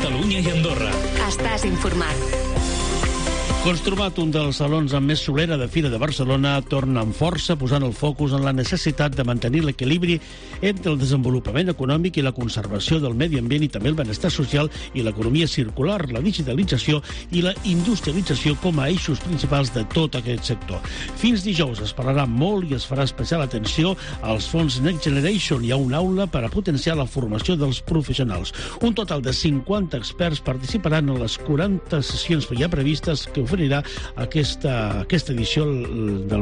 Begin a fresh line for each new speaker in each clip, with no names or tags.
Catalunya i Andorra.
Estàs informat.
Construmat, un dels salons amb més solera de Fira de Barcelona, torna amb força posant el focus en la necessitat de mantenir l'equilibri entre el desenvolupament econòmic i la conservació del medi ambient i també el benestar social i l'economia circular, la digitalització i la industrialització com a eixos principals de tot aquest sector. Fins dijous es parlarà molt i es farà especial atenció als fons Next Generation. Hi ha una aula per a potenciar la formació dels professionals. Un total de 50 experts participaran en les 40 sessions ja previstes que oferirà aquesta edició del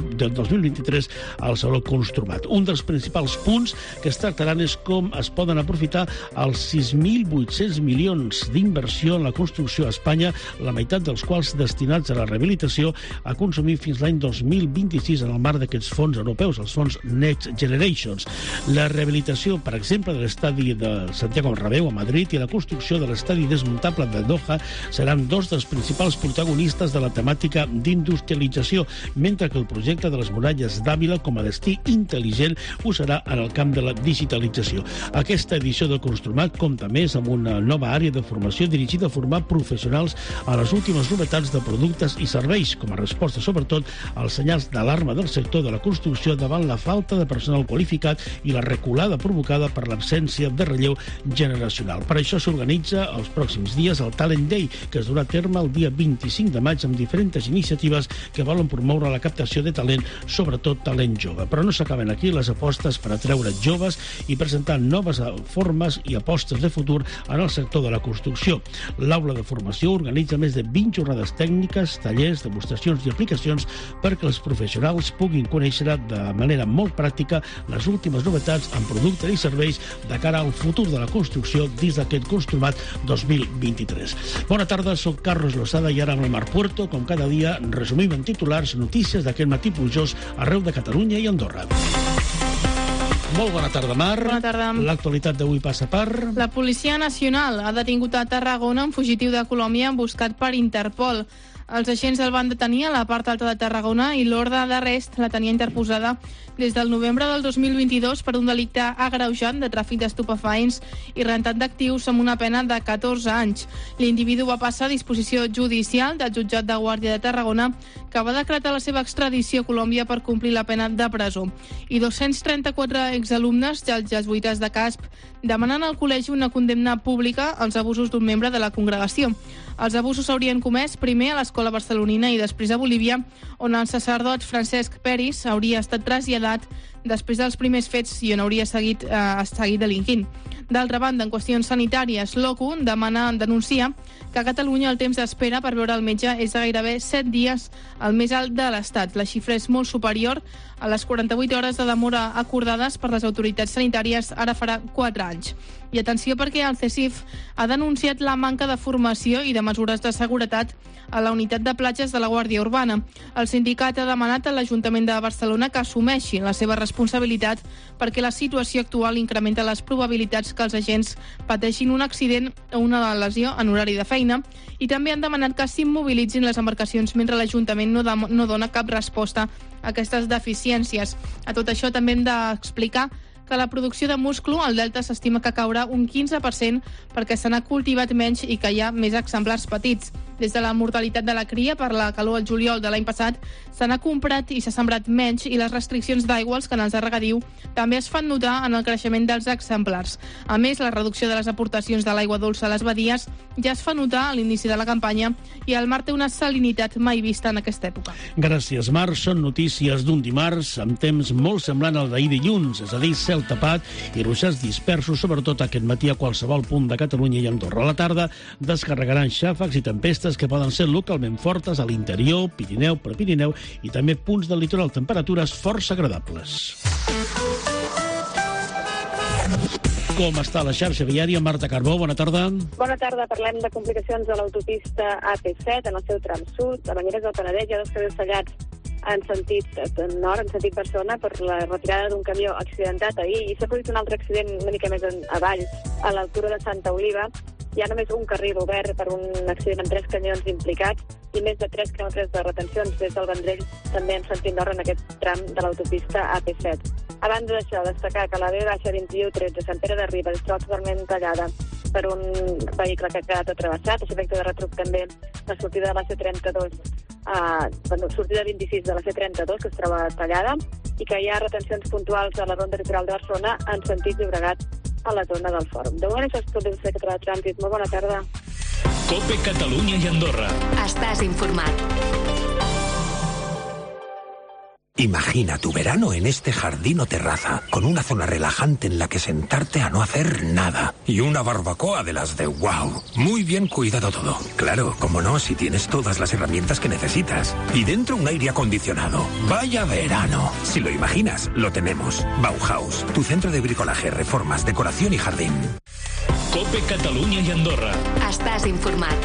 2023 al Saló Construmat. Un dels principals punts que es tractaran és com es poden aprofitar els 6.800 milions d'inversió en la construcció a Espanya, la meitat dels quals destinats a la rehabilitació, a consumir fins l'any 2026 en el marc d'aquests fons europeus, els fons Next Generations. La rehabilitació, per exemple, de l'estadi de Santiago Bernabéu a Madrid i la construcció de l'estadi desmuntable de Doha seran dos dels principals protagonistes de la temàtica d'industrialització, mentre que el projecte de les muralles d'Àvila com a destí intel·ligent ho serà en el camp de la digitalització. Aquesta edició del Construmat compta més amb una nova àrea de formació dirigida a formar professionals a les últimes novetats de productes i serveis, com a resposta sobretot als senyals d'alarma del sector de la construcció davant la falta de personal qualificat i la reculada provocada per l'absència de relleu generacional. Per això s'organitza els pròxims dies el Talent Day, que es durà a terme el dia 25 de maig amb diferents iniciatives que volen promoure la captació de talent, sobretot talent jove. Però no s'acaben aquí les apostes per atreure joves i presentar noves formes i apostes de futur en el sector de la construcció. L'aula de formació organitza més de 20 jornades tècniques, tallers, demostracions i aplicacions perquè els professionals puguin conèixer de manera molt pràctica les últimes novetats en productes i serveis de cara al futur de la construcció dins d'aquest Construmat 2023. Bona tarda, soc Carlos Lozada i ara amb el Mar Puerto, com cada dia, resumim en titulars notícies d'aquest matí plujós arreu de Catalunya i Andorra. Molt bona tarda, Mar.
Bona tarda.
L'actualitat d'avui passa per...
La Policia Nacional ha detingut a Tarragona un fugitiu de Colòmbia buscat per Interpol. Els agents el van detenir a la part alta de Tarragona i l'ordre d'arrest la tenia interposada des del novembre del 2022 per un delicte agreujant de tràfic d'estupefaents i rentat d'actius amb una pena de 14 anys. L'individu va passar a disposició judicial del jutjat de Guàrdia de Tarragona, que va decretar la seva extradició a Colòmbia per complir la pena de presó. I 234 exalumnes dels jesuïtes de Casp demanen al col·legi una condemna pública als abusos d'un membre de la congregació. Els abusos s'haurien comès primer a l'escola barcelonina i després a Bolívia, on el sacerdot Francesc Peris hauria estat traslladat després dels primers fets i on hauria seguit delinquint. D'altra banda, en qüestions sanitàries, l'OCU denuncia que a Catalunya el temps d'espera per veure el metge és de gairebé 7 dies, el més alt de l'Estat. La xifra és molt superior a les 48 hores de demora acordades per les autoritats sanitàries ara farà 4 anys. I atenció perquè el CSIF ha denunciat la manca de formació i de mesures de seguretat a la unitat de platges de la Guàrdia Urbana. El sindicat ha demanat a l'Ajuntament de Barcelona que assumeixi la seva responsabilitat perquè la situació actual incrementa les probabilitats que els agents pateixin un accident o una lesió en horari de feina, i també han demanat que s'immobilitzin les embarcacions mentre l'Ajuntament no dona cap resposta a aquestes deficiències. A tot això també hem d'explicar que la producció de musclo al Delta s'estima que caurà un 15% perquè se n'ha cultivat menys i que hi ha més exemplars petits. Des de la mortalitat de la cria per la calor al juliol de l'any passat se n'ha comprat i s'ha sembrat menys, i les restriccions d'aigua als canals de regadiu també es fan notar en el creixement dels exemplars. A més, la reducció de les aportacions de l'aigua dolça a les badies ja es fa notar a l'inici de la campanya, i el mar té una salinitat mai vista en aquesta època.
Gràcies, Mar. Són notícies d'un dimarts amb temps molt semblant al d'ahir dilluns, és a dir, cel tapat i ruixats dispersos, sobretot aquest matí a qualsevol punt de Catalunya i Andorra. A la tarda descarregaran xàfecs i tempestes que poden ser localment fortes a l'interior, Pirineu, Prepirineu i també punts del litoral. Temperatures força agradables. Com està la xarxa viària? Marta Carbó, bona tarda.
Bona tarda. Parlem de complicacions a l'autopista AP7 en el seu tram sud. A Banyeres del Penedès hi ha 2 carrils tallats en sentit nord, en sentit Barcelona, per la retirada d'un camió accidentat ahir, i s'ha produït un altre accident una mica més avall, a l'altura de Santa Oliva. Hi ha només un carril obert per un accident amb 3 camions implicats i més de 3 quilòmetres de retencions des del Vendrell, també en sentit nord, en aquest tram de l'autopista AP7. A banda d'això, destacar que la B-21 13 Sant Pere de Ribes es troba totalment tallada per un vehicle que ha quedat atravessat, a efecte de retruc també la sortida de la C32, sortida 26 de la C32, que es troba tallada, i que hi ha retencions puntuals a la ronda litoral de Barcelona en sentit Llobregat a la zona del Fòrum. De moment, això és tot l'Institut Català de Trànsit. Molt bona tarda.
COPE Catalunya i Andorra. Estàs informat.
Imagina tu verano en este jardín o terraza, con una zona relajante en la que sentarte a no hacer nada. Y una barbacoa de las de wow. Muy bien cuidado todo. Claro, como no, si tienes todas las herramientas que necesitas. Y dentro un aire acondicionado. ¡Vaya verano! Si lo imaginas, lo tenemos. Bauhaus, tu centro de bricolaje, reformas, decoración y jardín.
COPE Catalunya i Andorra. Estàs informat.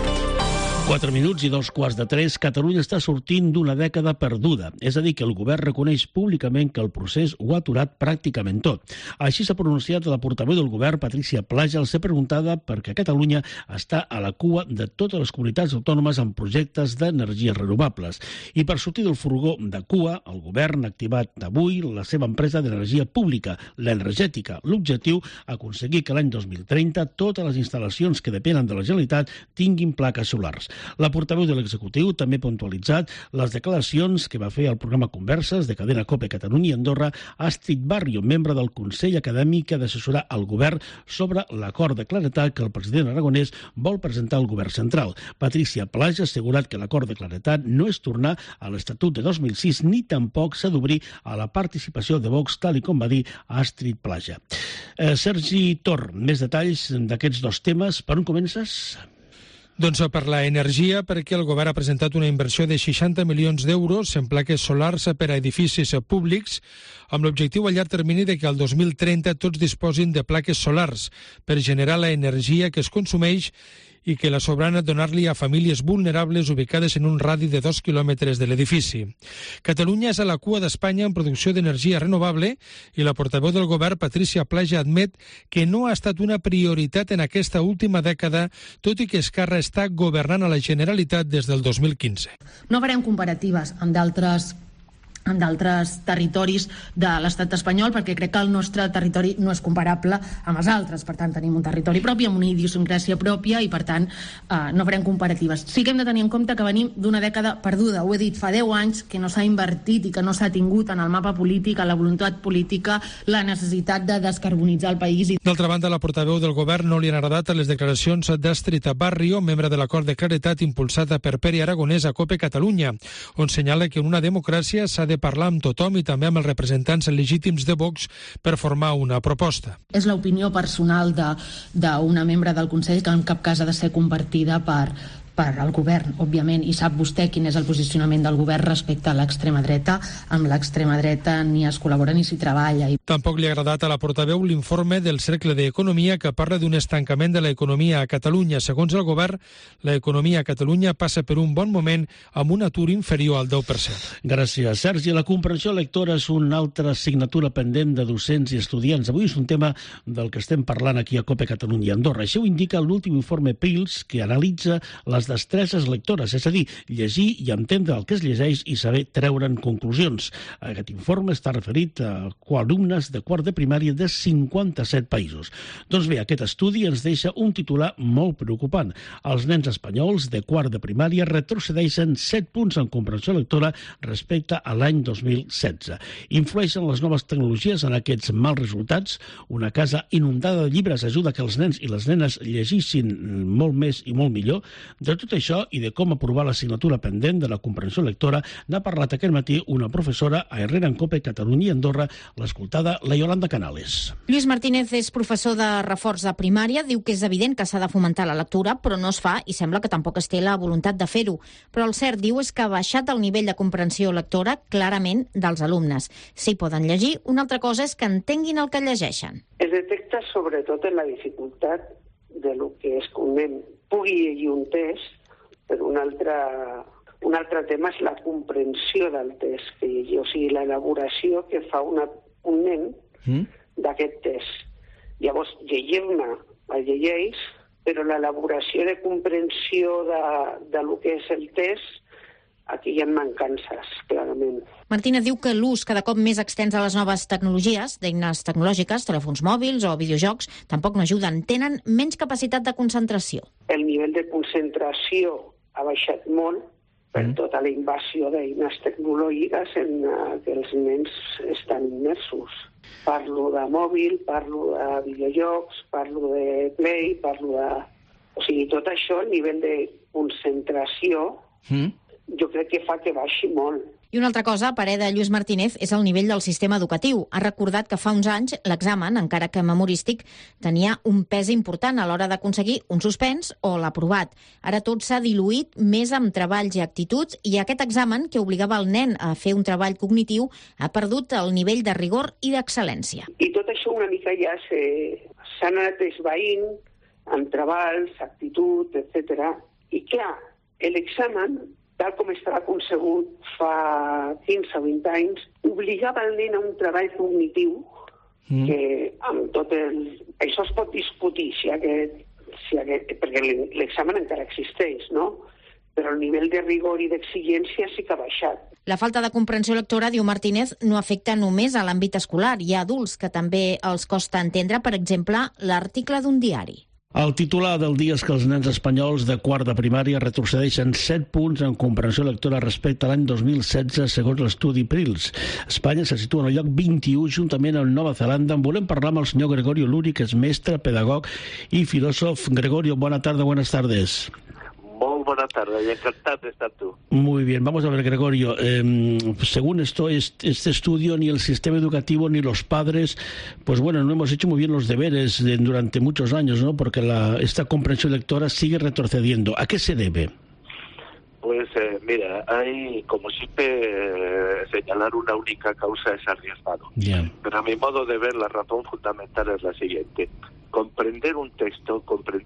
4 minuts i 2:15. Catalunya està sortint d'una dècada perduda. És a dir, que el govern reconeix públicament que el procés ho ha aturat pràcticament tot. Així s'ha pronunciat la portaveu del govern, Patricia Plaja, al ser preguntada perquè Catalunya està a la cua de totes les comunitats autònomes en projectes d'energies renovables. I per sortir del furgó de cua, el govern ha activat avui la seva empresa d'energia pública, l'Energètica. L'objectiu, aconseguir que l'any 2030 totes les instal·lacions que depenen de la Generalitat tinguin plaques solars. La portaveu de l'executiu també ha puntualitzat les declaracions que va fer al programa Converses de cadena COPE Catalunya i Andorra Astrid Barrio, membre del Consell Acadèmic que ha d'assessorar el govern sobre l'acord de claretat que el president aragonès vol presentar al govern central. Patricia Plaja ha assegurat que l'acord de claretat no és tornar a l'Estatut de 2006 ni tampoc s'ha d'obrir a la participació de Vox, tal com va dir Astrid Plaja. Sergi Tor, més detalls d'aquests dos temes. Per on comences?
Doncs per la energia, perquè el govern ha presentat una inversió de 60 milions d'euros en plaques solars per a edificis públics, amb l'objectiu a llarg termini de que al 2030 tots disposin de plaques solars per generar la energia que es consumeix i que la sobrana donar-li a famílies vulnerables ubicades en un radi de 2 quilòmetres de l'edifici. Catalunya és a la cua d'Espanya en producció d'energia renovable i la portaveu del govern, Patricia Plaja, admet que no ha estat una prioritat en aquesta última dècada, tot i que Esquerra està governant a la Generalitat des del 2015.
No farem comparatives amb d'altres territoris de l'estat espanyol, perquè crec que el nostre territori no és comparable amb els altres. Per tant, tenim un territori propi, amb una idiosincràsia pròpia i, per tant, no farem comparatives. Sí que hem de tenir en compte que venim d'una dècada perduda. Ho he dit, fa 10 anys que no s'ha invertit i que no s'ha tingut en el mapa polític, en la voluntat política, la necessitat de descarbonitzar el país.
D'altra banda, la portaveu del govern no li han agradat les declaracions d'Astrid Barrio, membre de l'acord de claretat impulsada per Pere Aragonès a COPE Catalunya, on senyala que en una democràcia s'ha de parlar amb tothom i també amb els representants legítims de Vox per formar una proposta.
És l'opinió personal d'una membre del Consell que en cap cas ha de ser compartida per al govern, òbviament, i sap vostè quin és el posicionament del govern respecte a l'extrema dreta. Amb l'extrema dreta ni es col·labora ni s'hi treballa.
Tampoc li ha agradat a la portaveu l'informe del Cercle d'Economia que parla d'un estancament de l'economia a Catalunya. Segons el govern, l'economia a Catalunya passa per un bon moment amb un atur inferior al 10%.
Gràcies, Sergi. La comprensió lectora és una altra assignatura pendent de docents i estudiants. Avui és un tema del que estem parlant aquí a COPE Catalunya i Andorra. Això ho indica l'últim informe PILS, que analitza les destreses lectores, és a dir, llegir i entendre el que es llegeix i saber treure'n conclusions. Aquest informe està referit a alumnes de quart de primària de 57 països. Doncs bé, aquest estudi ens deixa un titular molt preocupant. Els nens espanyols de quart de primària retrocedeixen 7 punts en comprensió lectora respecte a l'any 2016. Influeixen les noves tecnologies en aquests mals resultats? Una casa inundada de llibres ajuda que els nens i les nenes llegissin molt més i molt millor? De tot això i de com aprovar l'assignatura pendent de la comprensió lectora n'ha parlat aquest matí una professora a Herrera en COPE Catalunya i Andorra, l'escoltada la Yolanda Canales.
Lluís Martínez és professor de reforç a primària, diu que és evident que s'ha de fomentar la lectura, però no es fa i sembla que tampoc es té la voluntat de fer-ho. Però el cert, diu, és que ha baixat el nivell de comprensió lectora clarament dels alumnes. Sí, poden llegir, una altra cosa és que entenguin el que llegeixen.
Es detecta sobretot en la dificultat de lo que és que un nen pugui llegir un test, però un altre tema és la comprensió del test que llegir, o sigui, l'elaboració que fa un nen d'aquest test. Llavors, llegir-ne el llegeix, però l'elaboració de comprensió de lo que és el test aquí hi ha mancances, clarament.
Martínez diu que l'ús cada cop més extens a les noves tecnologies, d'eines tecnològiques, telèfons mòbils o videojocs, tampoc no ajuden. Tenen menys capacitat de concentració.
El nivell de concentració ha baixat molt per tota la invasió d'eines tecnològiques en què els nens estan immersos. Parlo de mòbil, parlo de videojocs, parlo de play, parlo de... O sigui, tot això, el nivell de concentració, jo crec que fa que baixi molt.
I una altra cosa, a parer de Lluís Martínez, és el nivell del sistema educatiu. Ha recordat que fa uns anys l'examen, encara que memorístic, tenia un pes important a l'hora d'aconseguir un suspens o l'aprovat. Ara tot s'ha diluït més amb treballs i actituds i aquest examen, que obligava el nen a fer un treball cognitiu, ha perdut el nivell de rigor i d'excel·lència.
I tot això una mica ja s'ha anat esvaint amb treballs, actitud, etc. I clar, l'examen, tal com estava concebut fa 15 o 20 anys, obligava el nen a un treball cognitiu que amb tot el... Això es pot discutir perquè l'examen encara existeix, no? Però el nivell de rigor i d'exigència sí que ha baixat.
La falta de comprensió lectora, diu Martínez, no afecta només a l'àmbit escolar. Hi ha adults que també els costa entendre, per exemple, l'article d'un diari.
El titular del dia és que els nens espanyols de quart de primària retrocedeixen 7 punts en comprensió lectora respecte a l'any 2016, segons l'estudi PRILS. Espanya se situa en el lloc 21, juntament amb Nova Zelanda. En volem parlar amb el senyor Gregorio Luri, que és mestre, pedagog i filòsof. Gregorio, buena tarde, buenas tardes.
Muy buena tarde y encantado de estar tú.
Muy bien, vamos a ver, Gregorio. Según este estudio, ni el sistema educativo ni los padres, pues bueno, no hemos hecho muy bien los deberes durante muchos años, ¿no? Porque esta comprensión lectora sigue retrocediendo. ¿A qué se debe?
Pues mira, hay como siempre señalar una única causa es arriesgado.
Yeah.
Pero a mi modo de ver la razón fundamental es la siguiente. Comprender un texto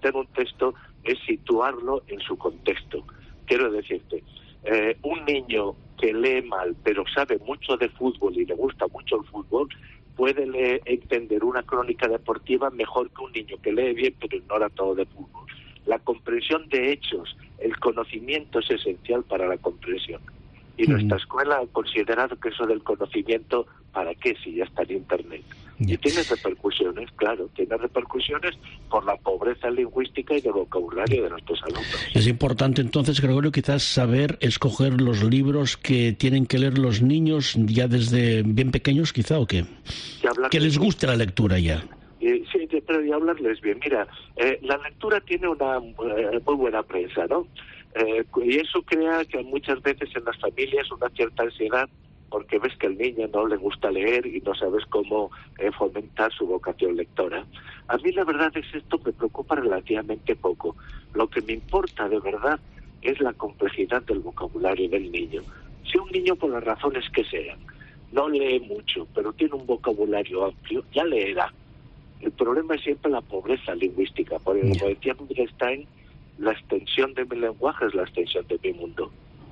es situarlo en su contexto. Quiero decirte, un niño que lee mal pero sabe mucho de fútbol y le gusta mucho el fútbol puede entender una crónica deportiva mejor que un niño que lee bien pero ignora todo de fútbol. La comprensión de hechos, el conocimiento es esencial para la comprensión. Y nuestra escuela ha considerado que eso del conocimiento, ¿para qué si ya está en Internet? Y tiene repercusiones, claro, tiene repercusiones por la pobreza lingüística y de vocabulario de nuestros alumnos.
Es importante entonces, Gregorio, quizás saber escoger los libros que tienen que leer los niños ya desde bien pequeños, quizá, ¿o qué? Que les guste la lectura ya.
Sí, pero y hablarles bien. Mira, la lectura tiene una muy buena prensa, ¿no? Y eso crea que muchas veces en las familias una cierta ansiedad porque ves que al niño no le gusta leer y no sabes cómo fomentar su vocación lectora. A mí la verdad es esto me preocupa relativamente poco. Lo que me importa de verdad es la complejidad del vocabulario del niño. Si un niño, por las razones que sean, no lee mucho, pero tiene un vocabulario amplio, ya leerá. El problema es siempre la pobreza lingüística, porque como decía Wittgenstein, la extensión de mi lenguaje es la extensión de mi mundo.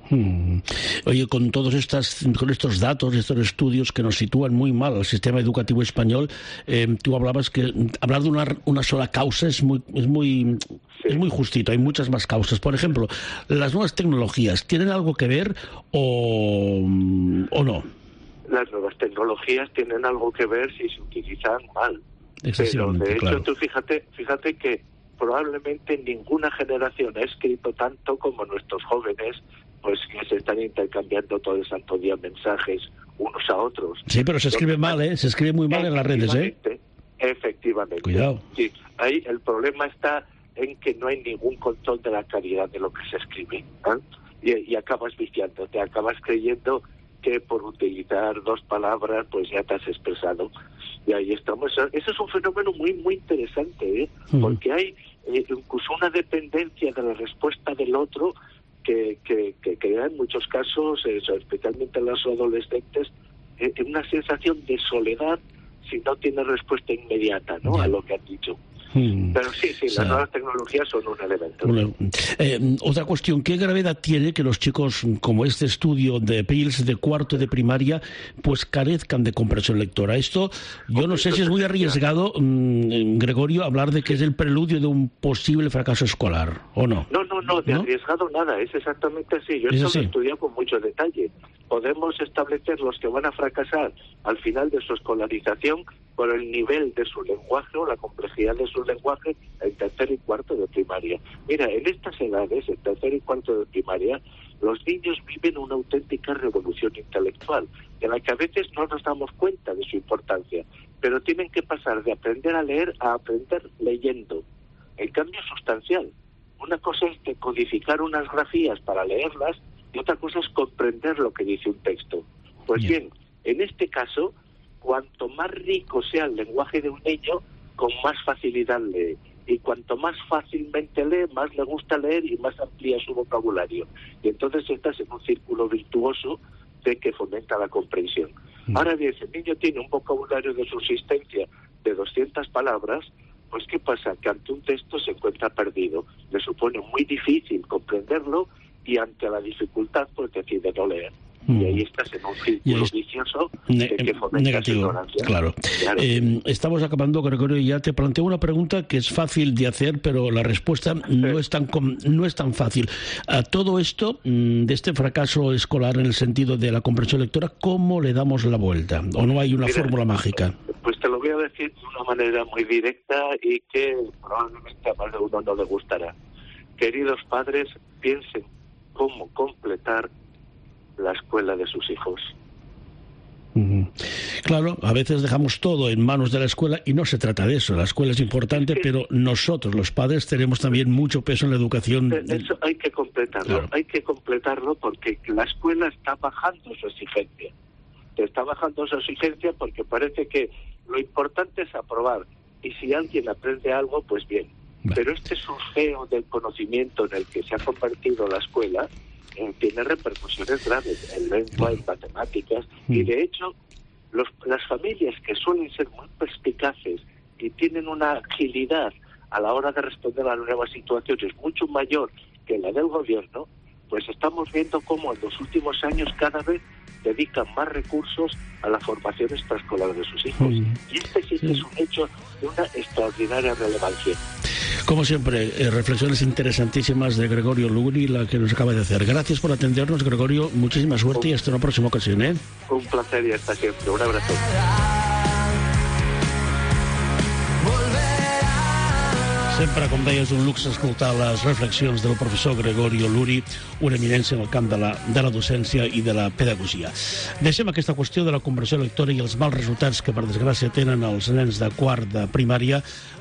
Oye, con estos datos, estos estudios que nos sitúan muy mal al sistema educativo español, tú hablabas que hablar de una sola causa es muy justito, hay muchas más causas. Por ejemplo, las nuevas tecnologías, ¿tienen algo que ver o no?
Las nuevas tecnologías tienen algo que ver si se utilizan mal. Pero de hecho,
claro.
Tú fíjate que probablemente ninguna generación ha escrito tanto como nuestros jóvenes, pues que se están intercambiando todo el santo día mensajes unos a otros.
Sí, pero se escribe mal, ¿eh? Se escribe muy mal en las redes, ¿eh?
Efectivamente.
Cuidado.
Sí, ahí el problema está en que no hay ningún control de la calidad de lo que se escribe, ¿eh? Y acabas viciándote, acabas creyendo que por utilizar 2 palabras pues ya te has expresado. Y ahí estamos. Ese es un fenómeno muy, muy interesante, ¿eh? Porque hay incluso una dependencia de la respuesta del otro que crea en muchos casos, especialmente en los adolescentes, una sensación de soledad si no tiene respuesta inmediata, ¿no? A lo que han dicho. Pero sí, las nuevas tecnologías son un elemento.
Otra cuestión, ¿qué gravedad tiene que los chicos, como este estudio de PILS de cuarto de primaria, pues carezcan de comprensión lectora? Esto, yo no sé si es muy arriesgado, Gregorio, hablar de que es el preludio de un posible fracaso escolar, ¿o no?
No, de arriesgado nada, es exactamente así. Yo esto lo he estudiado con mucho detalle. Podemos establecer los que van a fracasar al final de su escolarización por el nivel de su lenguaje o la complejidad de su lenguaje en tercero y cuarto de primaria. Mira, en estas edades, en tercero y cuarto de primaria, los niños viven una auténtica revolución intelectual, de la que a veces no nos damos cuenta de su importancia, pero tienen que pasar de aprender a leer a aprender leyendo. El cambio es sustancial. Una cosa es decodificar unas grafías para leerlas y otra cosa es comprender lo que dice un texto. Pues bien, en este caso, cuanto más rico sea el lenguaje de un niño, con más facilidad lee. Y cuanto más fácilmente lee, más le gusta leer y más amplía su vocabulario. Y entonces estás en un círculo virtuoso de que fomenta la comprensión. Ahora bien, si el niño tiene un vocabulario de subsistencia de 200 palabras, pues ¿qué pasa? Que ante un texto se encuentra perdido. Le supone muy difícil comprenderlo y ante la dificultad pues decide no leer. Y ahí estás en un círculo vicioso de que fomenta
negativo,
ignorancia.
Claro. Estamos acabando, Gregorio, y ya te planteo una pregunta que es fácil de hacer, pero la respuesta no es tan fácil. A todo esto, de este fracaso escolar en el sentido de la comprensión lectora, ¿cómo le damos la vuelta? ¿O no hay una fórmula mágica?
Pues te lo voy a decir de una manera muy directa y que probablemente a más de uno no le gustará. Queridos padres, piensen cómo completar la escuela de sus hijos.
Claro, a veces dejamos todo en manos de la escuela y no se trata de eso. La escuela es importante, pero nosotros, los padres, tenemos también mucho peso en la educación.
Eso hay que completarlo, claro. Hay que completarlo porque la escuela está bajando su exigencia. Está bajando su exigencia porque parece que lo importante es aprobar y si alguien aprende algo, pues bien. Pero este surgeo del conocimiento en el que se ha convertido la escuela tiene repercusiones graves en lengua, en matemáticas, y de hecho las familias que suelen ser muy perspicaces y tienen una agilidad a la hora de responder a nuevas situaciones mucho mayor que la del gobierno, pues estamos viendo cómo en los últimos años cada vez dedican más recursos a la formación extraescolar de sus hijos. Y este sí que es un hecho de una extraordinaria relevancia.
Como siempre, reflexiones interesantísimas de Gregorio Luri, la que nos acaba de hacer. Gracias por atendernos, Gregorio. Muchísima suerte y hasta una próxima ocasión.
Un placer y hasta siempre. Un abrazo.
Sempre, com deia, és un luxe escoltar les reflexions del professor Gregorio Luri, una eminència en el camp de la docència i de la pedagogia. Deixem aquesta qüestió de la comprensió lectora i els mals resultats que, per desgràcia, tenen els nens de quart de primària,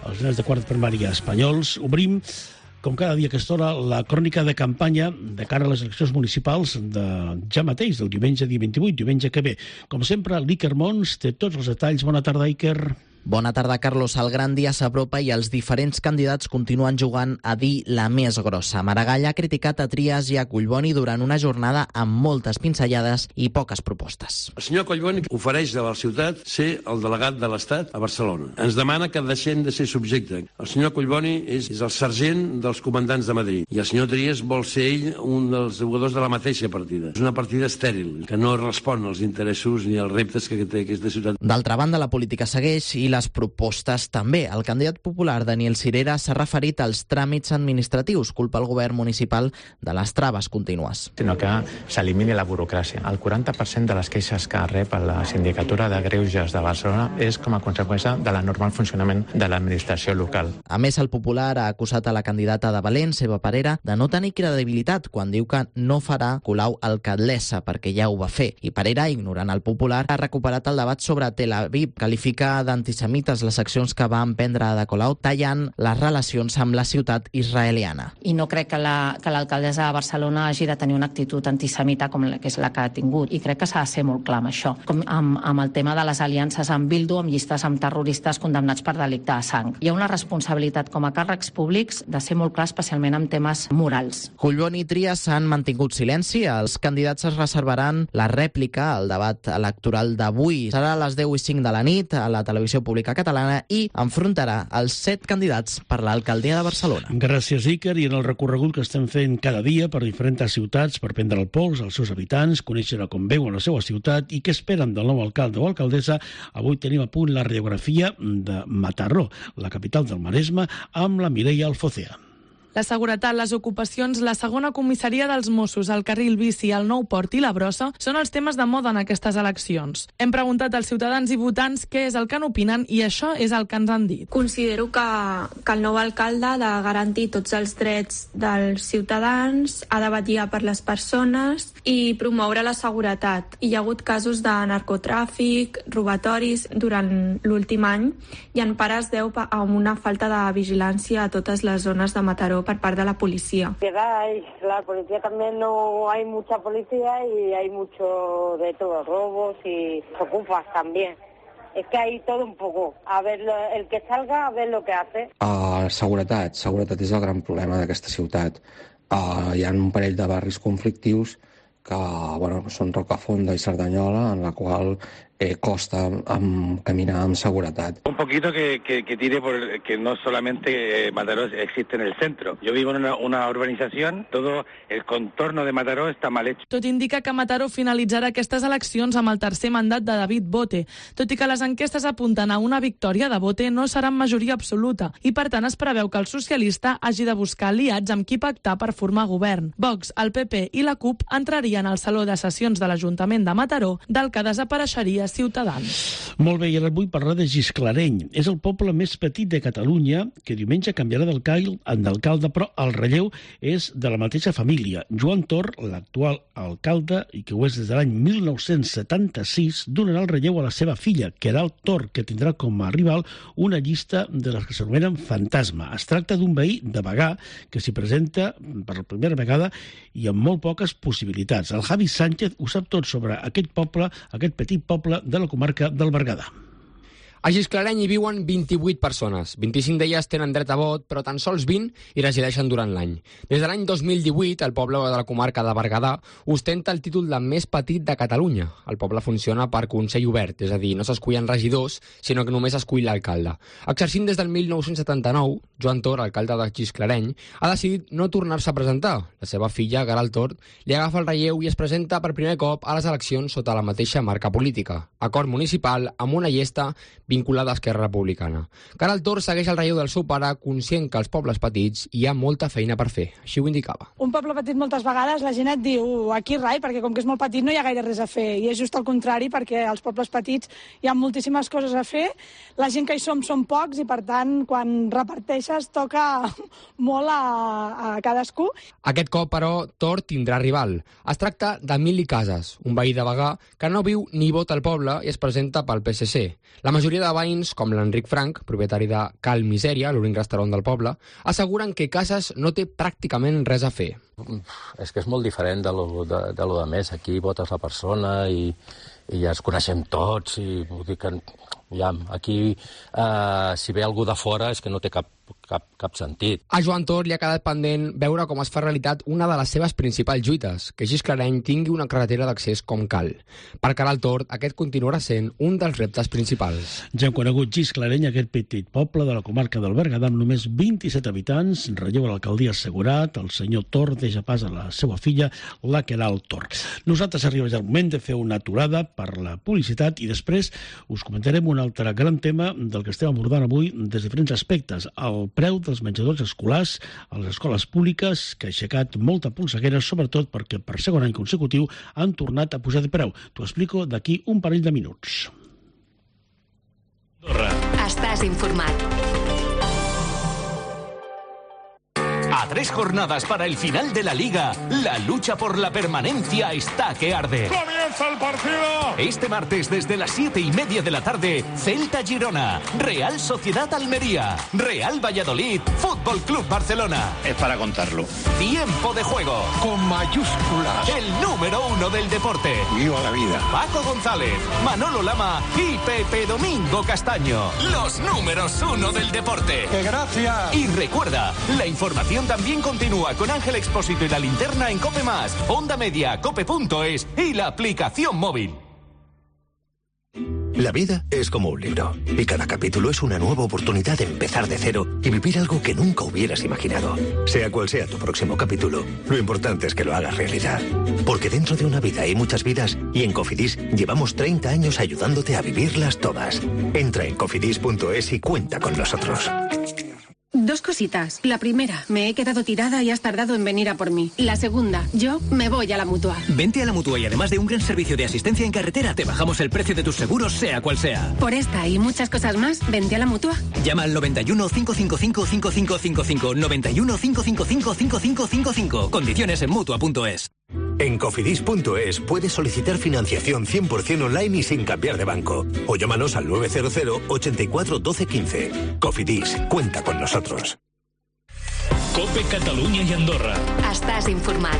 espanyols. Obrim, com cada dia a aquesta hora, la crònica de campanya de cara a les eleccions municipals de ja mateix, del diumenge dia 28, diumenge que ve. Com sempre, l'Iker Mons té tots els detalls. Bona tarda, Iker.
Bona tarda, Carlos. El gran dia s'apropa i els diferents candidats continuen jugant a dir la més grossa. Maragall ha criticat a Trias i a Collboni durant una jornada amb moltes pinzellades i poques propostes.
El senyor Collboni ofereix a la ciutat ser el delegat de l'Estat a Barcelona. Ens demana que deixem de ser subjecte. El senyor Collboni és el sergent dels comandants de Madrid i el senyor Trias vol ser ell un dels jugadors de la mateixa partida. És una partida estèril, que no respon als interessos ni als reptes que té aquesta ciutat.
D'altra banda, la política segueix i les propostes també. El candidat popular Daniel Sirera s'ha referit als tràmits administratius, culpa el govern municipal de les traves contínues.
Sinó que s'elimini la burocràcia. El 40% de les queixes que rep la Sindicatura de Greuges de Barcelona és com a conseqüència de la normal funcionament de l'administració local.
A més, el Popular ha acusat a la candidata de Valens, Eva Parera, de no tenir credibilitat quan diu que no farà Colau alcaldessa perquè ja ho va fer. I Parera, ignorant el Popular, ha recuperat el debat sobre Tel Aviv, qualifica d'antisemites les accions que va emprendre Ada Colau tallant les relacions amb la ciutat israeliana.
I no crec que l'alcaldessa de Barcelona hagi de tenir una actitud antisemita com que és la que ha tingut. I crec que s'ha de ser molt clar amb això. Com amb el tema de les aliances amb Bildu, amb llistes amb terroristes condemnats per delicte de sang. Hi ha una responsabilitat com a càrrecs públics de ser molt clar, especialment en temes morals.
Collboni i Trias s'han mantingut silenci. Els candidats es reservaran la rèplica al debat electoral d'avui. Serà a les 10:05 de la nit a la televisió pública República Catalana i enfrontarà els 7 candidats per l'alcaldia de Barcelona.
Gràcies, Iker. I en el recorregut que estem fent cada dia per diferents ciutats per prendre el pols als seus habitants, conèixer com veuen la seva ciutat i què esperen del nou alcalde o alcaldessa, avui tenim a punt la radiografia de Mataró, la capital del Maresme, amb la Mireia Alfocea.
La seguretat, les ocupacions, la segona comissaria dels Mossos, el carril bici, el nou port i la brossa són els temes de moda en aquestes eleccions. Hem preguntat als ciutadans i votants què és el que n'opinen i això és el que ens han dit.
Considero que el nou alcalde ha de garantir tots els drets dels ciutadans, ha de vetllar per les persones i promoure la seguretat. Hi ha hagut casos de narcotràfic, robatoris durant l'últim any i en part es deu a una falta de vigilància a totes les zones de Mataró por parte de la policía.
La policía también no hay mucha policía y hay mucho de todo, robos y ocupas también. Es que hay todo un poco. A ver, el que salga, a ver lo que hace.
Seguretat és el gran problema d'aquesta ciutat. Hi ha un parell de barris conflictius que són Rocafonda i Cerdanyola, en la qual costa caminar amb seguretat.
Un poquito que tire por que no solamente Mataró existe en el centro. Yo vivo en una urbanización, todo el contorno de Mataró está mal hecho.
Tot indica que Mataró finalitzarà aquestes eleccions amb el tercer mandat de David Bote. Tot i que les enquestes apunten a una victòria de Bote, no serà en majoria absoluta i per tant es preveu que el socialista hagi de buscar aliats amb qui pactar per formar govern. Vox, el PP i la CUP entrarien al saló de sessions de l'Ajuntament de Mataró, del que desapareixeria Ciutadans.
Molt bé, i ara vull parlar de Gisclareny. És el poble més petit de Catalunya que diumenge canviarà d'alcalde, però el relleu és de la mateixa família. Joan Tor, l'actual alcalde, i que ho és des de l'any 1976, donarà el relleu a la seva filla, Queralt Tor, que tindrà com a rival una llista de les que s'anomenen fantasma. Es tracta d'un veí de Bagà que s'hi presenta per la primera vegada i amb molt poques possibilitats. El Javi Sánchez ho sap tot sobre aquest poble, aquest petit poble de la comarca del Berguedà.
A Gisclareny hi viuen 28 persones. 25 d'elles tenen dret a vot, però tan sols 20 hi resideixen durant l'any. Des de l'any 2018, el poble de la comarca de Berguedà ostenta el títol de més petit de Catalunya. El poble funciona per consell obert, és a dir, no s'escullen regidors, sinó que només escull l'alcalde. Exercint des del 1979, Joan Tor, alcalde de Gisclareny, ha decidit no tornar-se a presentar. La seva filla, Queralt Tor, li agafa el relleu i es presenta per primer cop a les eleccions sota la mateixa marca política. Acord municipal amb una llesta vinculada a Esquerra Republicana. Queralt Tor segueix el relleu del seu pare, conscient que als pobles petits hi ha molta feina per fer. Així ho indicava.
Un poble petit moltes vegades la gent et diu aquí rai, perquè com que és molt petit no hi ha gaire res a fer. I és just el contrari, perquè als pobles petits hi ha moltíssimes coses a fer. La gent que hi som pocs i, per tant, quan reparteixes toca molt a cadascú.
Aquest cop, però, Tor tindrà rival. Es tracta d'Emili Casas, un veí de Bagà que no viu ni vota al poble i es presenta pel PSC. La majoria de veïns, com l'Enric Frank, propietari de Cal Misèria, l'únic restaurant del poble, asseguren que Casas no té pràcticament res a fer.
És que és molt diferent de lo de més. Aquí votes la persona i ja ens coneixem tots i vull dir que aquí si ve algú de fora és que no té cap sentit.
A Joan Tor li ha quedat pendent veure com es fa realitat una de les seves principals lluites, que Gisclareny tingui una carretera d'accés com cal. Per Queralt Tor, aquest continuarà sent un dels reptes principals.
Ja hem conegut Gisclareny, aquest petit poble de la comarca del Berguedà amb només 27 habitants, relleu a l'alcaldia assegurat, el senyor Tor deixa pas a la seva filla, la Queralt Tor. Nosaltres arriba ja el moment de fer una aturada per la publicitat i després us comentarem un altre gran tema del que estem abordant avui des de diferents aspectes, el preu dels menjadors escolars a les escoles públiques, que ha aixecat molta polseguera, sobretot perquè per segon any consecutiu han tornat a pujar de preu. T'ho explico d'aquí un parell de minuts.
Estàs informat.
A 3 jornadas para el final de la Liga, la lucha por la permanencia está que arde.
¡Comienza el partido!
Este martes desde las 7:30 de la tarde, Celta Girona, Real Sociedad Almería, Real Valladolid, Fútbol Club Barcelona.
Es para contarlo.
Tiempo de juego.
Con mayúsculas.
El número 1 del deporte.
¡Viva la vida!
Paco González, Manolo Lama y Pepe Domingo Castaño. Los números 1 del deporte.
¡Qué gracias!
Y recuerda, la información también continúa con Ángel Expósito y la linterna en COPE+, Onda Media, cope.es y la aplicación móvil.
La vida es como un libro, y cada capítulo es una nueva oportunidad de empezar de cero y vivir algo que nunca hubieras imaginado. Sea cual sea tu próximo capítulo, lo importante es que lo hagas realidad. Porque dentro de una vida hay muchas vidas, y en Cofidis llevamos 30 años ayudándote a vivirlas todas. Entra en cofidis.es y cuenta con nosotros.
Dos cositas. La primera, me he quedado tirada y has tardado en venir a por mí. La segunda, yo me voy a la Mutua.
Vente a la Mutua y además de un gran servicio de asistencia en carretera, te bajamos el precio de tus seguros, sea cual sea.
Por esta y muchas cosas más, vente a la Mutua.
Llama al 91 555 5555. 91 555 5555. Condiciones en Mutua.es.
En cofidis.es puedes solicitar financiación 100% online y sin cambiar de banco. O llámanos al 900 84 12 15. Cofidis, cuenta con nosotros.
COPE Catalunya i Andorra.
Estàs informat.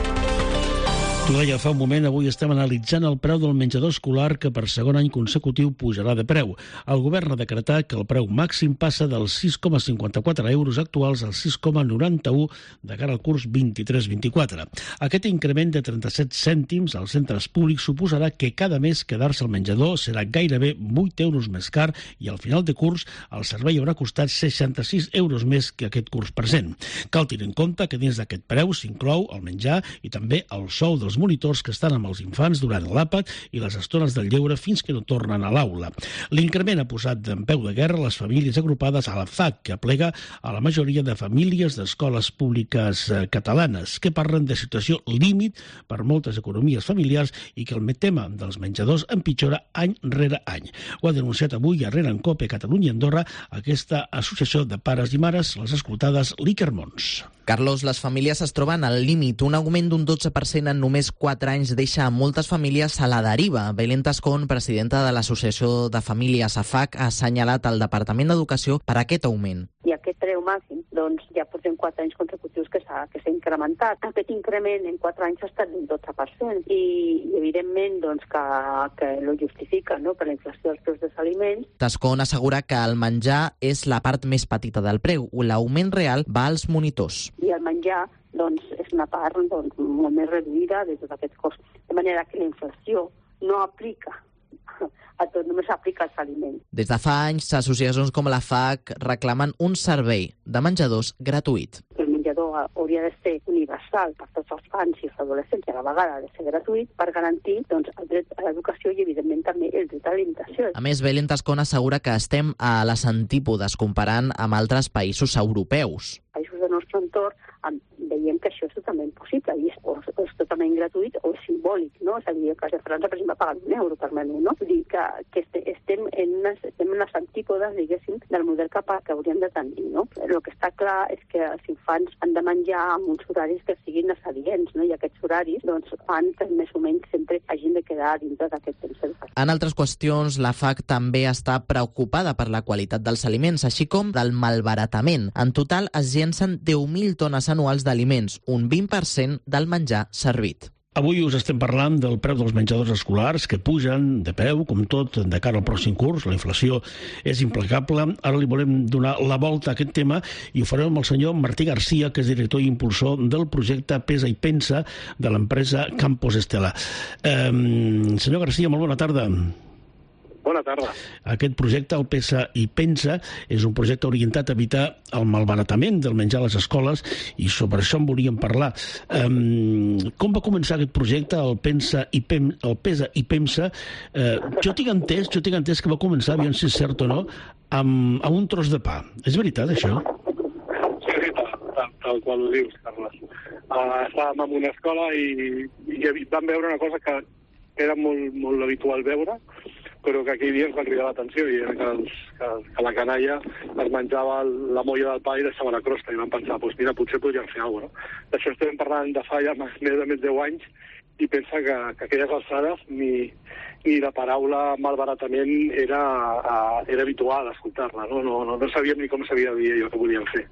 T'ho deia fa un moment, avui estem analitzant el preu del menjador escolar que per segon any consecutiu pujarà de preu. El govern ha decretat que el preu màxim passa dels 6,54 euros actuals als 6,91 de cara al curs 23-24. Aquest increment de 37 cèntims als centres públics suposarà que cada mes quedar-se al menjador serà gairebé 8 euros més car i al final de curs el servei haurà costat 66 euros més que aquest curs present. Cal tenir en compte que dins d'aquest preu s'inclou el menjar i també el sou dels monitors que estan amb els infants durant l'àpat i les estones del lleure fins que no tornen a l'aula. L'increment ha posat en peu de guerra les famílies agrupades a la FAC, que aplega a la majoria de famílies d'escoles públiques catalanes, que parlen de situació límit per moltes economies familiars i que el tema dels menjadors empitjora any rere any. Ho ha denunciat avui a REN COPE Catalunya i Andorra aquesta associació de pares i mares, les escoltades l'Iker Mons.
Carlos, les famílies es troben al límit. Un augment d'un 12% en només 4 anys deixa a moltes famílies a la deriva. Belén Tascón, presidenta de l'Associació de Famílies AFAC, ha assenyalat al Departament d'Educació per aquest augment.
I aquest preu màxim, doncs ja portem 4 anys consecutius que s'ha incrementat. Aquest increment en 4 anys ha estat d'un 12% i evidentment doncs, que lo justifica, no?, per la inflació dels preus dels aliments.
Tascón assegura que el menjar és la part més petita del preu. L'augment real va als monitors.
I el menjar doncs, és una part doncs, molt més reduïda de tot aquest cost. De manera que la inflació no aplica a tot, només s'aplica als aliments.
Des de fa anys, associacions com la FAC reclamen un servei de menjadors gratuït.
El menjador hauria de ser universal per tots els infants i els adolescents i a la vegada ha de ser gratuït per garantir doncs, el dret a l'educació i, evidentment, també el dret a l'alimentació.
A més, Belén Tascón assegura que estem a les antípodes comparant amb altres països europeus.
Països del nostre entorn veiem que això és totalment possible i és totalment gratuït o és simbòlic, no? És a dir, el cas de França, per exemple, paguen €1 per menú, no? Vull dir que estem en les antípodes, diguéssim, del model que hauríem de tenir, no? El que està clar és que els infants han de menjar amb uns horaris que siguin adients, no? I aquests horaris doncs, fan que més o menys sempre hagin de quedar dintre d'aquest temps.
En altres qüestions, la FAC també està preocupada per la qualitat dels aliments, així com del malbaratament. En total es llencen 10.000 tones anuals d'aliments, un 20% del menjar servit.
Avui us estem parlant del preu dels menjadors escolars que pugen de preu, com tot, de cara al pròxim curs. La inflació és implacable. Ara li volem donar la volta a aquest tema i ho farem amb el senyor Martí Garcia, que és director i impulsor del projecte Pesa i Pensa de l'empresa Campos Estela. Senyor Garcia, molt bona tarda.
Bona tarda.
Aquest projecte, el Pesa i Pensa, és un projecte orientat a evitar el malbaratament del menjar a les escoles i sobre això en volíem parlar. Com va començar aquest projecte, el Pesa i Pensa? Jo tinc entès que va començar, aviam si és cert o no, amb un tros de pa. És veritat, això?
Sí, tal qual ho dius, Carles. Estàvem en una escola i vam veure una cosa que era molt habitual veure, però que aquell dia ens va cridar l'atenció i era que la canalla es menjava la molla del pa i deixava la crosta i vam pensar, doncs mira, potser podríem fer alguna cosa, no? D'això estem parlant de fa ja més de 10 anys i pensa que aquelles alçades ni la paraula malbaratament era habitual escoltar-la, no sabíem ni com s'havia de dir allò que volíem fer.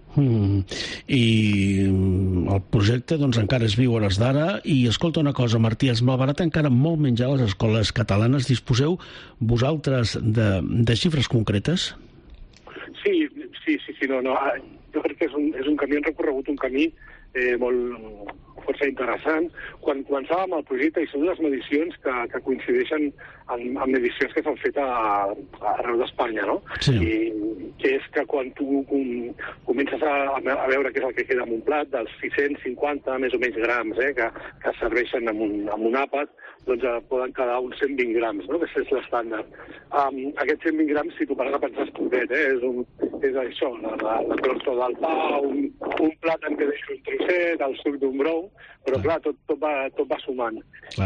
I el projecte doncs encara es viu a hores d'ara i escolta una cosa, Martí, es malbarata encara molt menjar a les escoles catalanes. Disposeu vosaltres de xifres concretes?
Sí, no. Jo crec que és un camí, hem recorregut un camí molt força interessant. Quan començàvem el projecte, i són les medicions que coincideixen amb medicions que s'han fet arreu d'Espanya, no?
Sí.
I que és que quan tu comences a veure què és el que queda en un plat, dels 650 més o menys grams que serveixen amb un àpat, doncs poden quedar uns 120 grams, no? Que és l'estàndard. Aquests 120 grams, si tu pares a pensar, és poquet, és això, la crosta del pa, un plat en què deixo un trosset, el suc d'un brou, però clar, tot va sumant.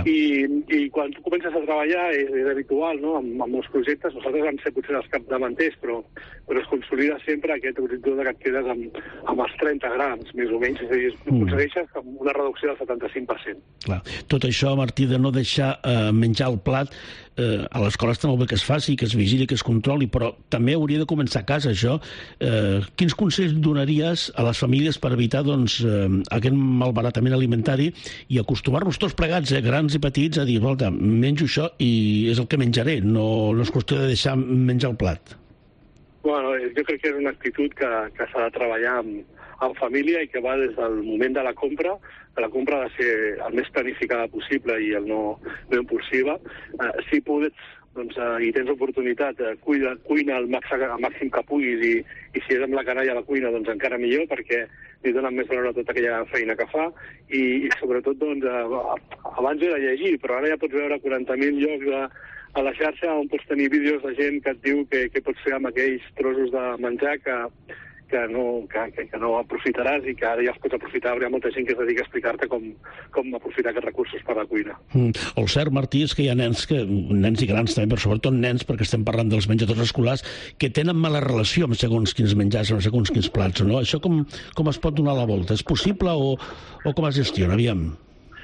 I quan tu comences a treballar, és habitual, no? Amb molts projectes, nosaltres vam ser potser els capdavanters, però es consolida sempre aquest horitzó que et quedes amb els 30 grams, més o menys, és a dir, aconsegueixes una reducció del 75%.
Clar. Tot això, Martí, de no deixar menjar el plat, a l'escola està molt bé que es faci, que es vigili, que es controli, però també hauria de començar a casa, això. Quins consells donaries a les famílies per evitar aquest malbaratament alimentari i acostumar-nos tots plegats, grans i petits, a dir, escolta, menjo això i és el que menjaré, no és qüestió de deixar menjar el plat?
Bueno, jo crec que és una actitud que s'ha de treballar en família i que va des del moment de la compra, que la compra ha de ser el més planificada possible i el no impulsiva. Si pots, doncs, i tens oportunitat, cuina el màxim que puguis i si és amb la canalla a la cuina, doncs encara millor, perquè li donen més valor a tota aquella feina que fa i sobretot, doncs, abans era llegir, però ara ja pots veure 40.000 llocs a la xarxa on pots tenir vídeos de gent que et diu què pots fer amb aquells trossos de menjar que no aprofitaràs i que ara ja els pots aprofitar. Hi ha molta gent que es dedica a explicar-te com aprofitar aquests recursos per a la cuina.
El cert, Martí, és que hi ha nens i grans també, però sobretot nens, perquè estem parlant dels menjadors escolars, que tenen mala relació amb segons quins menjars, amb segons quins plats, no? Això com es pot donar la volta? És possible o com es gestiona? Aviam.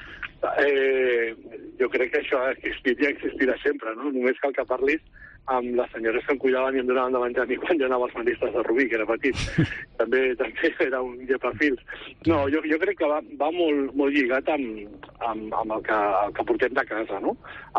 Jo crec que això ha existit i existirà sempre, no? Només cal que parlis amb les senyores que em cuidaven i em donaven de menjar a mi quan jo anava als manistes de Rubí, que era petit. també era un llepafils. No, jo crec que va molt lligat amb el que portem de casa, no?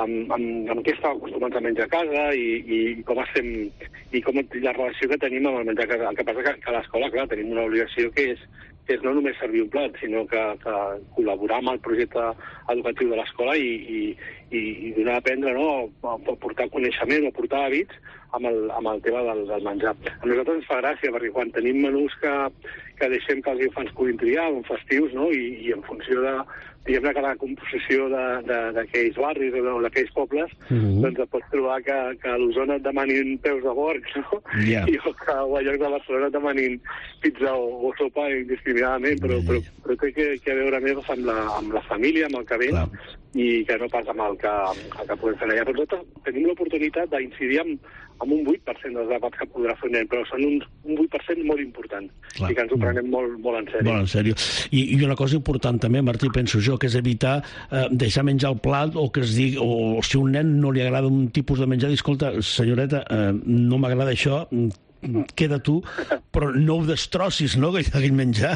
Amb què estàvem acostumats a menjar a casa i com estem i com la relació que tenim amb el menjar a casa. El que passa que a l'escola, clar, tenim una obligació que és no només servir un plat, sinó que col·laborar amb el projecte educatiu de l'escola i donar a aprendre, no? A portar coneixement o portar hàbits amb el tema del menjar. A nosaltres ens fa gràcia, perquè quan tenim menús que deixem que els infants puguin triar en festius, no? I en funció de, diguem-ne, que la composició d'aquells barris o d'aquells pobles, doncs et pots trobar que a l'Osona et demanin peus de porc, no? Yeah. I que a lloc de Barcelona et demanin pizza o sopa indiscriminadament, però té que veure més amb la família, amb el que ve, i que no pas amb el que podem fer allà. Però nosaltres tenim l'oportunitat d'incidir amb un 8% dels àpats que podrà fer un nen, però són un 8% molt important, i que ens ho prenem molt en sèrio.
Molt en sèrio. I una cosa important també, Martí, penso jo, que és evitar deixar menjar el plat o que es digui, o si a un nen no li agrada un tipus de menjar, dir, escolta, senyoreta, no m'agrada això, queda tu, però no ho destrossis, no, aquell menjar,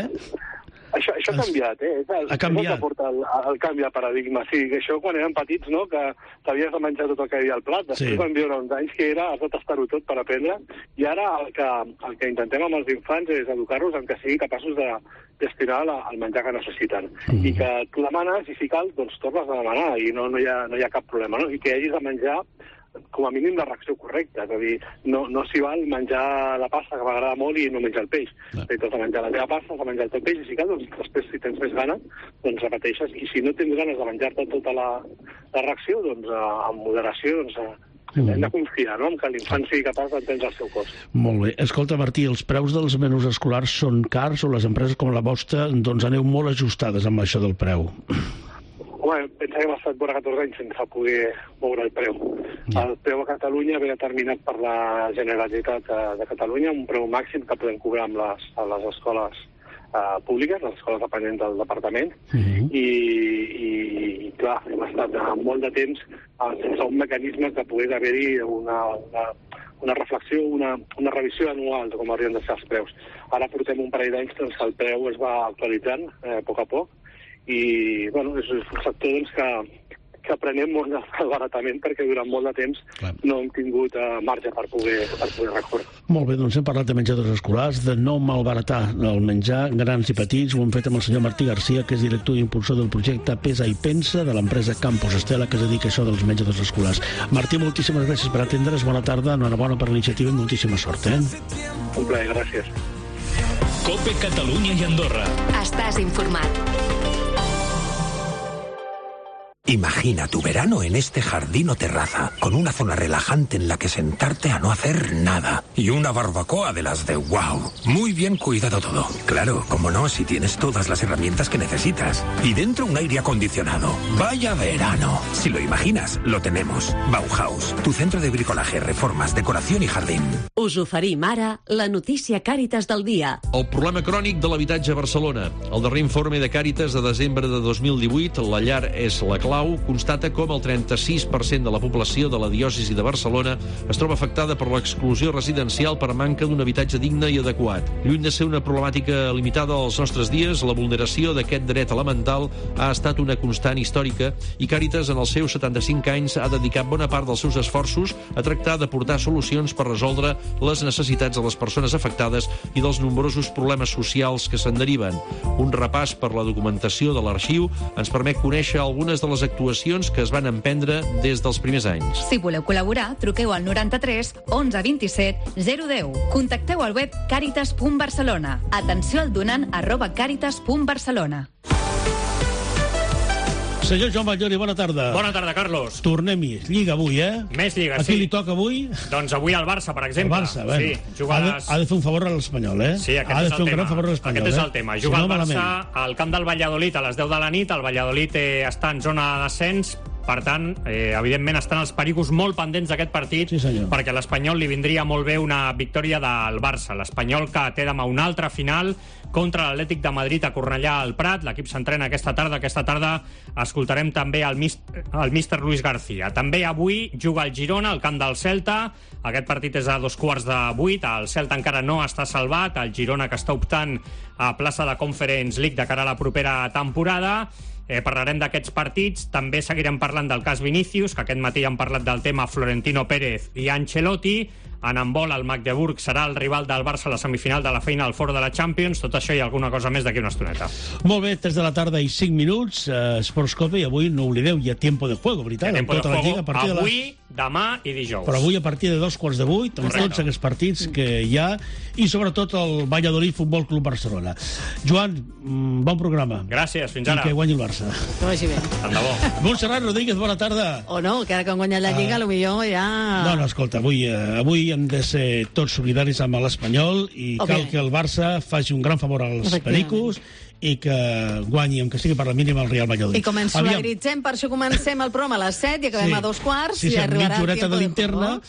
Això ha canviat, Ha canviat. El canvi de paradigma. Sí, que això quan érem petits, no?, que t'havies de menjar tot el que hi havia al plat. Després van viure uns anys que has de tastar-ho tot per aprendre. I ara el que intentem amb els infants és educar-los en que siguin capaços de gestionar el menjar que necessiten. I que tu demanes, i si cal, doncs tornes a demanar, i no hi ha cap problema, no? I que hagis de menjar com a mínim la reacció correcta, és a dir, no s'hi val menjar la pasta, que m'agrada molt, i no menjar el peix. T'has de menjar la teva pasta, has de menjar el teu peix, i si cal, doncs després, si tens més gana, doncs repeteixes, i si no tens ganes de menjar-te tota la reacció, doncs amb moderació, doncs hem de confiar, no?, en que l'infant sigui capaç d'entendre el seu cos.
Molt bé. Escolta, Martí, els preus dels menús escolars són cars o les empreses com la vostra doncs aneu molt ajustades amb això del preu?
Home, pensa que hem estat vora 14 anys sense poder moure el preu. El preu a Catalunya ve determinat per la Generalitat de Catalunya, un preu màxim que podem cobrar a les escoles públiques, les escoles dependents del departament, i clar, hem estat molt de temps sense un mecanisme que pogués haver-hi una reflexió, una revisió anual de com haurien de ser els preus. Ara portem un parell d'anys que el preu es va actualitzant a poc, i bueno, és un sector doncs, que prenem molt del malbaratament perquè durant molt de temps no hem tingut marge per poder recórrer.
Molt bé, doncs hem parlat de menjadors escolars, de no malbaratar el menjar, grans i petits. Ho hem fet amb el senyor Martí Garcia, que és director i impulsor del projecte Pesa i Pensa de l'empresa Campos Estela, que es dedica a això dels menjadors escolars. Martí, moltíssimes gràcies per atendre's, bona tarda, enhorabona per l'iniciativa i moltíssima sort.
Un plaer, gràcies.
COPE Catalunya i Andorra.
Estàs informat.
Imagina tu verano en este jardín o terraza, con una zona relajante en la que sentarte a no hacer nada. Y una barbacoa de las de wow. Muy bien cuidado todo. Claro, como no, si tienes todas las herramientas que necesitas. Y dentro un aire acondicionado. ¡Vaya verano! Si lo imaginas, lo tenemos. Bauhaus, tu centro de bricolaje, reformas, decoración y jardín.
Us oferim ara la notícia Càritas del dia.
El problema crònic de l'habitatge a Barcelona. El darrer informe de Càritas de desembre de 2018, La llar és la clau, constata com el 36% de la població de la diòcesi de Barcelona es troba afectada per l'exclusió residencial per manca d'un habitatge digne i adequat. Lluny de ser una problemàtica limitada als nostres dies, la vulneració d'aquest dret elemental ha estat una constant històrica i Càritas, en els seus 75 anys, ha dedicat bona part dels seus esforços a tractar d'aportar solucions per resoldre les necessitats de les persones afectades i dels nombrosos problemes socials que se'n deriven. Un repàs per la documentació de l'arxiu ens permet conèixer algunes de les actuacions que es van emprendre des dels primers anys.
Si voleu col·laborar, truqueu al 93 11 27 010. Contacteu al web caritas.barcelona. Atenció al donant @caritas.barcelona.
Senyor Joan Batllori, bona tarda.
Bona tarda, Carlos.
Tornem-hi. Lliga avui,
Més lliga, sí.
A qui li toca avui?
Doncs avui al Barça, per exemple.
El Barça, bueno.
Sí, juga
ha de fer un favor a l'Espanyol,
Sí, aquest és el tema. Aquest és el tema. Juga el Barça al camp del Valladolid a les 10 de la nit. El Valladolid està en zona d'ascens. Per tant, evidentment estan els pericos molt pendents d'aquest partit, perquè a l'Espanyol li vindria molt bé una victòria del Barça. L'Espanyol que té demà una altra final contra l'Atlètic de Madrid a Cornellà al Prat. L'equip s'entrena aquesta tarda. Aquesta tarda escoltarem també el míster Luis García. També avui juga el Girona al camp del Celta. Aquest partit és a 7:15. El Celta encara no està salvat. El Girona, que està optant a plaça de Conference League de cara a la propera temporada. Parlarem d'aquests partits. També seguirem parlant del cas Vinícius, que aquest matí han parlat del tema Florentino Pérez i Ancelotti. En handbol, el Magdeburg serà el rival del Barça a la semifinal de la Final Four de la Champions. Tot això i alguna cosa més d'aquí una estoneta.
Molt bé, 3 de la tarda i 5 minuts. Esports Cope, i avui no oblideu, hi ha Tiempo de Juego, veritat?
Tiempo de Juego, avui, demà i dijous.
Però avui a partir de 7:15, amb tots aquests partits que hi ha, i sobretot el Valladolid Futbol Club Barcelona. Joan, bon programa.
Gràcies, fins ara.
I que guanyi el Barça.
Que vagi bé.
Tant de bo.
Montserrat Rodríguez, bona tarda.
O no, que ara que han guanyat la Lliga, potser ja...
No, escolta, avui hem de ser tots solidaris amb l'Espanyol i cal que el Barça faci un gran favor als pericos i que guanyi, aunque sigui per la mínima, el Real Valladolid.
I com ens solidaritzem, per això comencem el programa a les 7 i acabem a 2:15.
Sí, mitja horeta de linterna.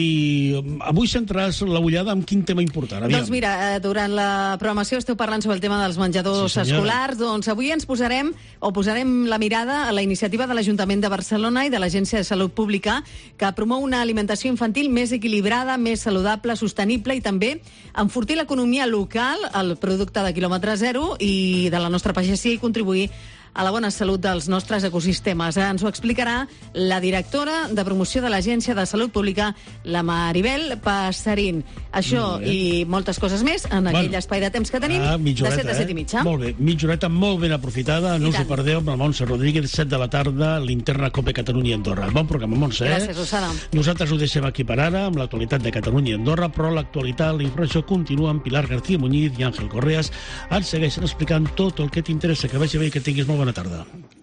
I avui centraràs la ullada en quin tema important.
Doncs mira, durant la programació esteu parlant sobre el tema dels menjadors escolars. Doncs avui ens posarem la mirada a la iniciativa de l'Ajuntament de Barcelona i de l'Agència de Salut Pública, que promou una alimentació infantil més equilibrada, més saludable, sostenible i també enfortir l'economia local, el producte de quilòmetre zero i de la nostra pagesia i contribuir a la bona salut dels nostres ecosistemes. Ens ho explicarà la directora de promoció de l'Agència de Salut Pública, la Maribel Passarín. Això i moltes coses més en aquell espai de temps que tenim de 7 a 7 i mitja.
Molt bé, mitja horeta molt ben aprofitada. No us ho perdeu amb el Montse Rodríguez, 7 de la tarda, linterna Cope Catalunya i Andorra. Bon programa, Montse.
Gràcies, Rosada.
Nosaltres ho deixem aquí per ara, amb l'actualitat de Catalunya i Andorra, però l'actualitat, la informació continua amb Pilar García Muñiz i Àngel Correas. Ens segueixen explicant tot el que t'interessa. Que vagi bé i que tinguis molt bona tarda.